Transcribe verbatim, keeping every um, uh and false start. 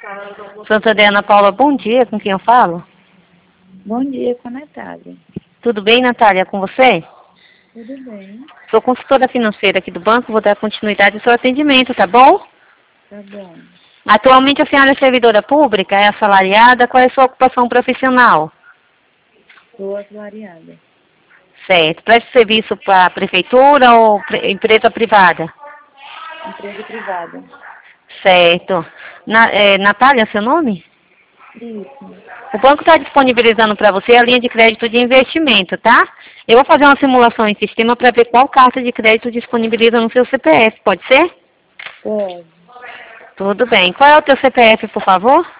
Santander, Ana Paula, bom dia, com quem eu falo? Bom dia, com a Natália. Tudo bem, Natália, com você? Tudo bem, Sou consultora financeira aqui do banco, vou dar continuidade ao seu atendimento, tá bom? tá bom. Atualmente a senhora é servidora pública, é assalariada, qual é a sua ocupação profissional? Sou assalariada. Certo. Presta serviço para a prefeitura ou pre- empresa privada? Empresa privada. Certo. Na, é, Natália, seu nome? Isso. O banco está disponibilizando para você a linha de crédito de investimento, tá? Eu vou fazer uma simulação em sistema para ver qual carta de crédito disponibiliza no seu C P F, pode ser? Pode. Tudo bem. Qual é o teu C P F, por favor?